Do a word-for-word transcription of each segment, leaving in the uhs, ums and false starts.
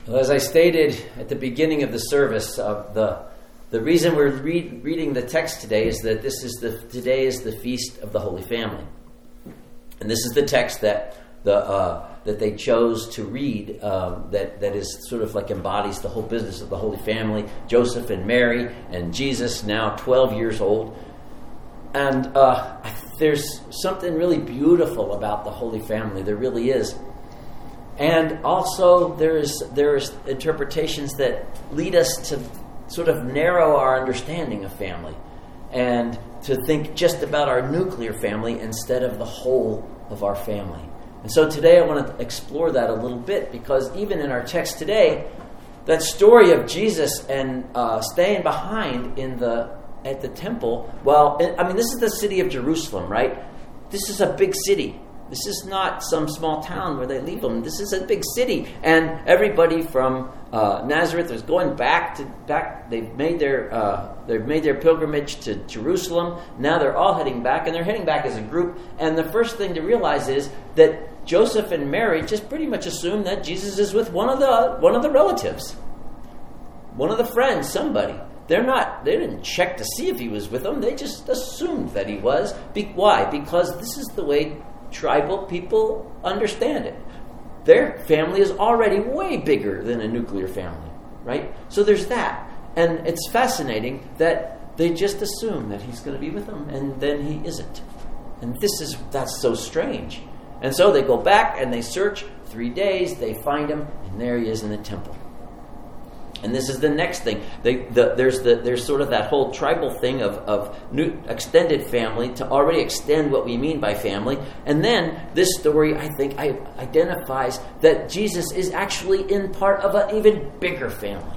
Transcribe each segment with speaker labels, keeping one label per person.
Speaker 1: Well, as I stated at the beginning of the service, uh, the the reason we're read, reading the text today is that this is the today is the feast of the Holy Family, and this is the text that the uh, that they chose to read. Um, that that is sort of like embodies the whole business of the Holy Family: Joseph and Mary and Jesus, now twelve years old. And uh, there's something really beautiful about the Holy Family. There really is. And also there's there's interpretations that lead us to sort of narrow our understanding of family and to think just about our nuclear family instead of the whole of our family. And so today I want to explore that a little bit, because even in our text today, that story of Jesus and uh, staying behind in the at the temple, well, I mean, this is the city of Jerusalem, right? This is a big city. This is not some small town where they leave them. This is a big city, and everybody from uh, Nazareth is going back to back. They've made their uh, they've made their pilgrimage to Jerusalem. Now they're all heading back, and they're heading back as a group. And the first thing to realize is that Joseph and Mary just pretty much assume that Jesus is with one of the one of the relatives, one of the friends, somebody. They're not. They didn't check to see if he was with them. They just assumed that he was. Be- why? Because this is the way tribal people understand it. Their family is already way bigger than a nuclear family, right? So there's that. And it's fascinating that they just assume that he's going to be with them, and then he isn't. And this is, that's so strange. And so they go back and they search three days, they find him, and there he is in the temple. And this is the next thing. They, the, there's the, there's sort of that whole tribal thing of, of new extended family to already extend what we mean by family. And then this story, I think, I, identifies that Jesus is actually in part of an even bigger family.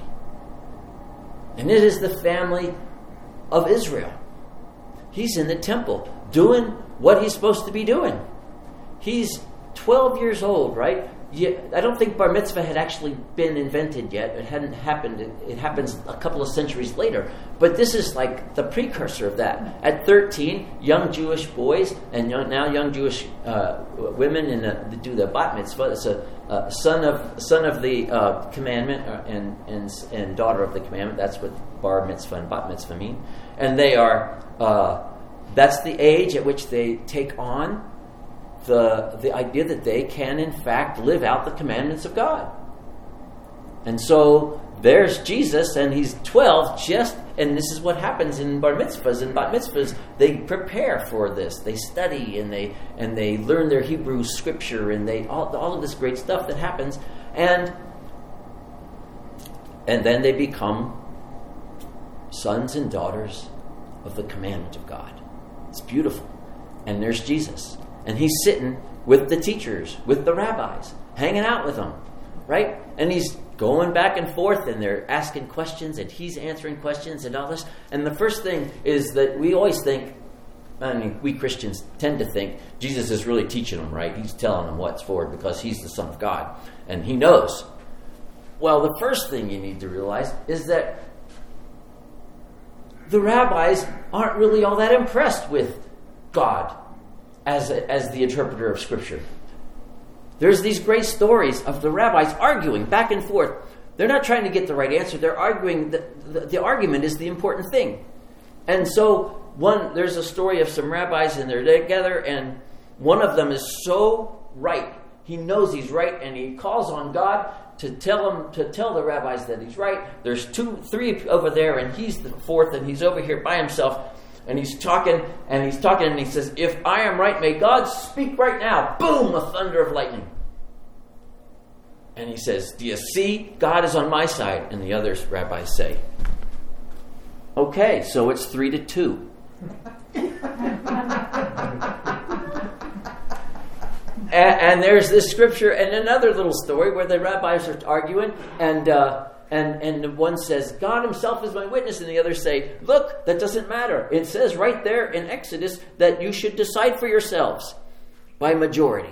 Speaker 1: And it is the family of Israel. He's in the temple doing what he's supposed to be doing. He's twelve years old, right? Yeah, I don't think bar mitzvah had actually been invented yet. It hadn't happened. It, it happens a couple of centuries later. But this is like the precursor of that. At thirteen, young Jewish boys and young, now young Jewish uh, women in a, do the bat mitzvah. It's a, a son of son of the uh, commandment and, and and daughter of the commandment. That's what bar mitzvah and bat mitzvah mean. And they are. Uh, that's the age at which they take on the the idea that they can, in fact, live out the commandments of God. And so there's Jesus, and he's twelve, just, and this is what happens in bar mitzvahs and bat mitzvahs. They prepare for this. They study, and they and they learn their Hebrew scripture, and they all, all of this great stuff that happens. And, and then they become sons and daughters of the commandment of God. It's beautiful. And there's Jesus. And he's sitting with the teachers, with the rabbis, hanging out with them, right? And he's going back and forth, and they're asking questions, and he's answering questions and all this. And the first thing is that we always think, I mean, we Christians tend to think Jesus is really teaching them, right? He's telling them what's forward because he's the Son of God, and he knows. Well, the first thing you need to realize is that the rabbis aren't really all that impressed with God as a, as the interpreter of Scripture. There's these great stories of the rabbis arguing back and forth. They're not trying to get the right answer. They're arguing. The, the, the argument is the important thing. And so one, there's a story of some rabbis, and they're together, and one of them is so right. He knows he's right, and he calls on God to tell him to tell the rabbis that he's right. There's two, three over there, and he's the fourth, and he's over here by himself. And he's talking, and he's talking, and he says, "If I am right, may God speak right now." Boom, a thunder of lightning. And he says, "Do you see? God is on my side." And the other rabbis say, "Okay, so it's three to two." and, and there's this scripture and another little story where the rabbis are arguing, and uh, And and one says, "God himself is my witness," and the others say, "Look, that doesn't matter. It says right there in Exodus that you should decide for yourselves by majority."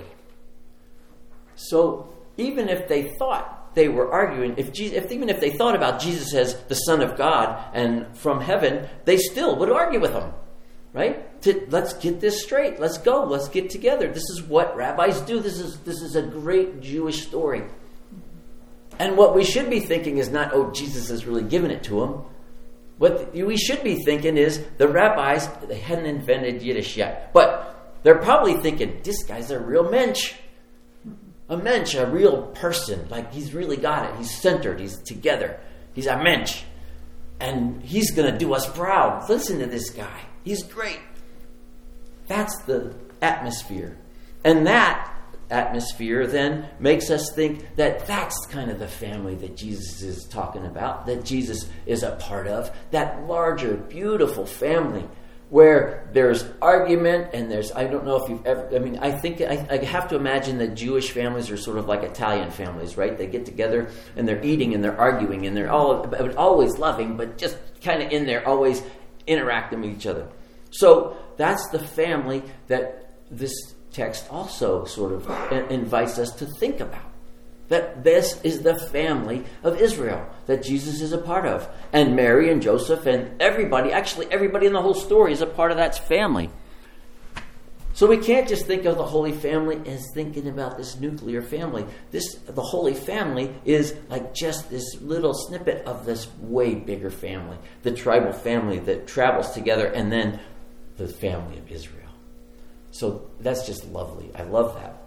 Speaker 1: So even if they thought they were arguing, if, Jesus, if even if they thought about Jesus as the Son of God and from heaven, they still would argue with him, right? To, let's get this straight. Let's go. Let's get together. This is what rabbis do. This is this is a great Jewish story. And what we should be thinking is not, oh, Jesus has really given it to him. What we should be thinking is the rabbis, they hadn't invented Yiddish yet, but they're probably thinking, this guy's a real mensch. A mensch, a real person. Like, he's really got it. He's centered. He's together. He's a mensch. And he's going to do us proud. Listen to this guy. He's great. That's the atmosphere. And that atmosphere then makes us think that that's kind of the family that Jesus is talking about, that Jesus is a part of, that larger, beautiful family where there's argument and there's, I don't know if you've ever, I mean, I think, I, I have to imagine that Jewish families are sort of like Italian families, right? They get together and they're eating and they're arguing and they're all always loving, but just kind of in there, always interacting with each other. So that's the family that this text also sort of invites us to think about. That this is the family of Israel that Jesus is a part of. And Mary and Joseph and everybody, actually everybody in the whole story is a part of that family. So we can't just think of the Holy Family as thinking about this nuclear family. This, the Holy Family is like just this little snippet of this way bigger family. The tribal family that travels together, and then the family of Israel. So that's just lovely. I love that.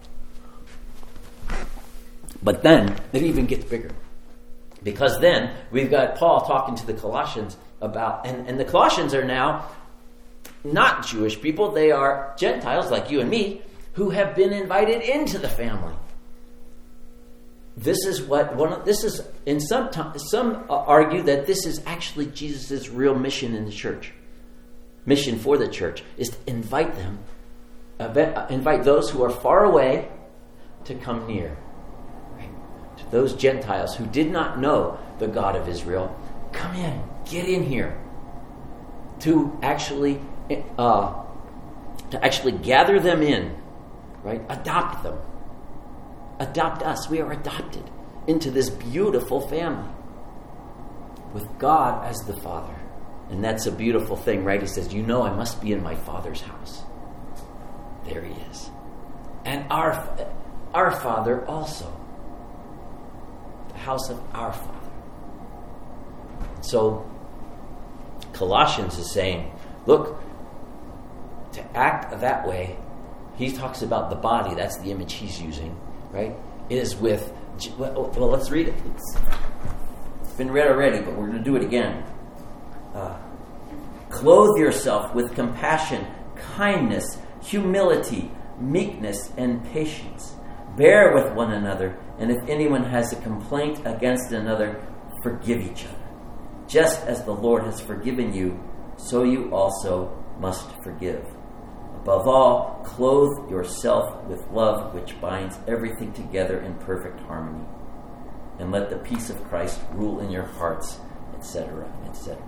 Speaker 1: But then it even gets bigger. Because then we've got Paul talking to the Colossians about, and, and the Colossians are now not Jewish people. They are Gentiles like you and me who have been invited into the family. This is what one of, this is in some some argue that this is actually Jesus' real mission in the church. Mission for the church is to invite them, uh, invite those who are far away to come near. Right? To those Gentiles who did not know the God of Israel, come in, get in here. To actually, uh, to actually gather them in, right? Adopt them. Adopt us. We are adopted into this beautiful family with God as the Father. And that's a beautiful thing, right? He says, you know, I must be in my Father's house. There he is. And our, our Father also. The house of our Father. So, Colossians is saying, look, to act that way, he talks about the body. That's the image he's using, right? It is with, well, well let's read it. It's been read already, but we're going to do it again. Uh, clothe yourself with compassion, kindness, humility, meekness, and patience. Bear with one another, and if anyone has a complaint against another, forgive each other. Just as the Lord has forgiven you, so you also must forgive. Above all, clothe yourself with love, which binds everything together in perfect harmony. And let the peace of Christ rule in your hearts, et cetera, et cetera.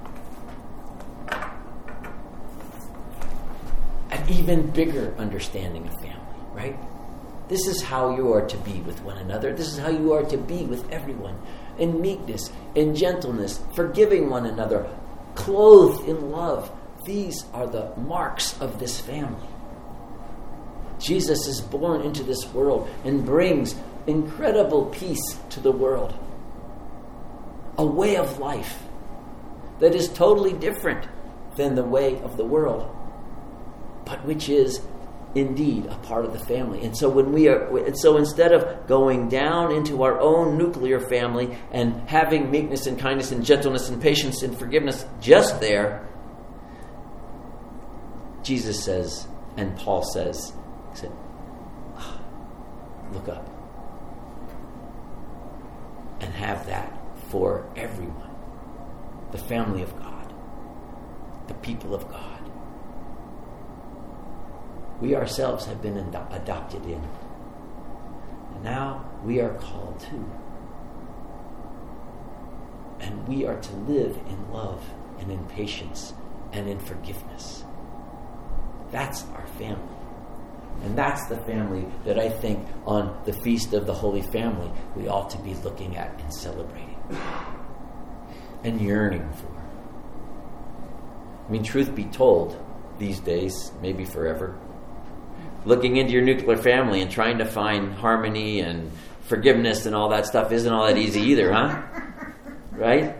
Speaker 1: An even bigger understanding of family, right? This is how you are to be with one another. This is how you are to be with everyone. In meekness, in gentleness, forgiving one another, clothed in love. These are the marks of this family. Jesus is born into this world and brings incredible peace to the world. A way of life that is totally different than the way of the world, but which is indeed a part of the family. And so when we are, and so instead of going down into our own nuclear family and having meekness and kindness and gentleness and patience and forgiveness just there, Jesus says, and Paul says, he said, oh, look up and have that for everyone. The family of God, the people of God. We ourselves have been ado- adopted in. And now we are called to. And we are to live in love and in patience and in forgiveness. That's our family. And that's the family that I think on the Feast of the Holy Family we ought to be looking at and celebrating. And yearning for. I mean, truth be told, these days, maybe forever, looking into your nuclear family and trying to find harmony and forgiveness and all that stuff isn't all that easy either, huh? Right?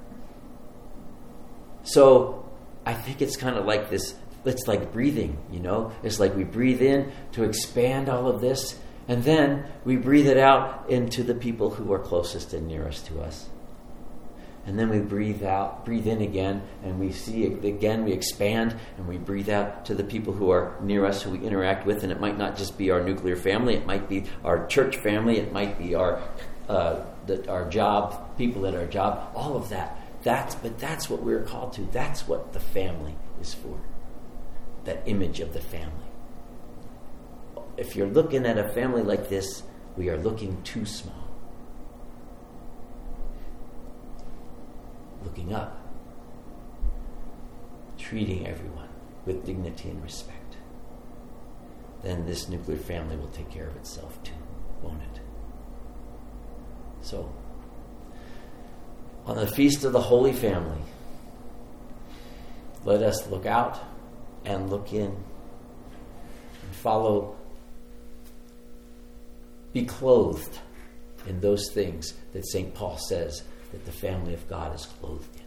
Speaker 1: So I think it's kind of like this, it's like breathing, you know? It's like we breathe in to expand all of this, and then we breathe it out into the people who are closest and nearest to us. And then we breathe out, breathe in again, and we see it again, we expand, and we breathe out to the people who are near us, who we interact with. And it might not just be our nuclear family, it might be our church family, it might be our uh, the, our job, people at our job, all of that. That's but that's what we're called to. That's what the family is for. That image of the family. If you're looking at a family like this, we are looking too small. Looking up, treating everyone with dignity and respect, then this nuclear family will take care of itself too, won't it? So, on the Feast of the Holy Family, let us look out and look in and follow, be clothed in those things that Saint Paul says that the family of God is clothed